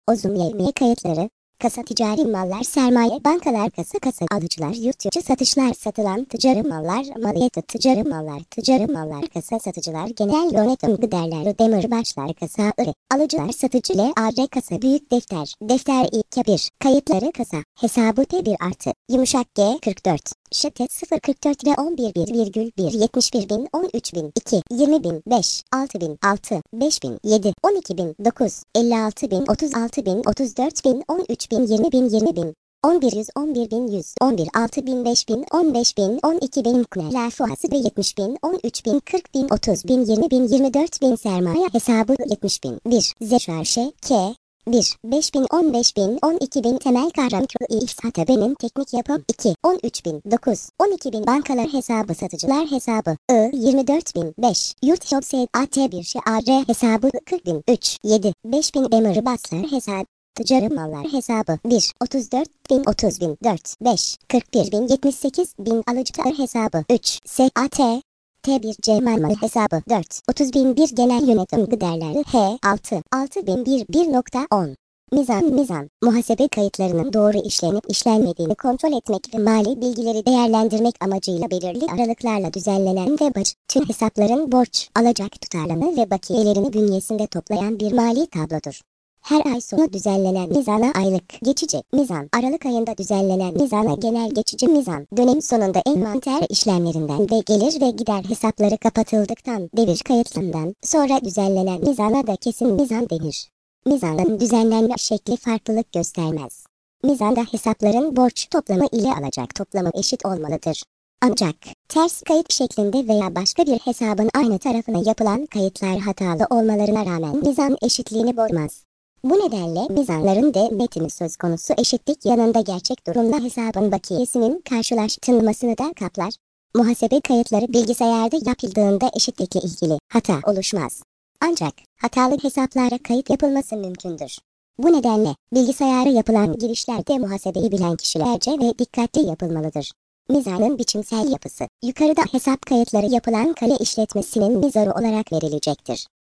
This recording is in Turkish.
Uzun yevmiye kayıtları, kasa ticari mallar, sermaye, bankalar, kasa alıcılar, yurt dışı satışlar, satılan ticari mallar, maliyeti, ticari mallar, kasa satıcılar, genel yönetim giderleri, demirbaşlar, kasa alıcılar, satıcı, LAR, kasa, büyük defter İK 1, kayıtları, kasa, hesabı T1 artı, yumuşak G 44. ŞT 044 ve 11,1 71 bin 13 bin 2 20 bin 5 6 bin 6 5 bin 7 12 bin 9 56 bin 36 bin 34 bin 13 bin 20 bin 20 bin 11 100 11 bin 100 11 6 bin 5 bin 15 bin 12 bin kule fuası ve 70 bin 13 bin 40 bin 30 bin 20 bin 24 bin sermaye hesabı 70 bin 1 Zşarşe K 1. 5 bin 15 bin 12 bin temel kavram İhsata benim teknik yapım 2. 13 bin 9 12 bin bankalar hesabı satıcılar hesabı 24 bin 5 yurt shop SAT 1 ŞAR hesabı 40 bin 3 7 5 bin demir baslar hesabı ticari mallar hesabı 1 34 bin 30 bin 4 5 41 bin 78 bin alıcılar hesabı 3 SAT T1 Cemal hesabı 4 30 bin 1 genel yönetim giderleri H6 6 bin 1.10 Mizan, muhasebe kayıtlarının doğru işlenip işlenmediğini kontrol etmek ve mali bilgileri değerlendirmek amacıyla belirli aralıklarla düzenlenen ve tüm hesapların borç, alacak tutarlarını ve bakiyelerini bünyesinde toplayan bir mali tablodur. Her ay sonu düzenlenen mizana aylık geçici mizan, Aralık ayında düzenlenen mizana genel geçici mizan, dönem sonunda envanter işlemlerinden ve gelir ve gider hesapları kapatıldıktan devir kayıtlarından sonra düzenlenen mizana da kesin mizan denir. Mizanın düzenlenme şekli farklılık göstermez. Mizanda hesapların borç toplamı ile alacak toplamı eşit olmalıdır. Ancak ters kayıt şeklinde veya başka bir hesabın aynı tarafına yapılan kayıtlar hatalı olmalarına rağmen mizan eşitliğini bozmaz. Bu nedenle mizanların metni söz konusu eşitlik yanında gerçek durumla hesabın bakiyesinin karşılaştırılmasını da kaplar. Muhasebe kayıtları bilgisayarda yapıldığında eşitlikle ilgili hata oluşmaz. Ancak hatalı hesaplara kayıt yapılması mümkündür. Bu nedenle bilgisayara yapılan girişlerde muhasebeyi bilen kişilerce ve dikkatli yapılmalıdır. Mizanın biçimsel yapısı yukarıda hesap kayıtları yapılan kale işletmesinin mizanı olarak verilecektir.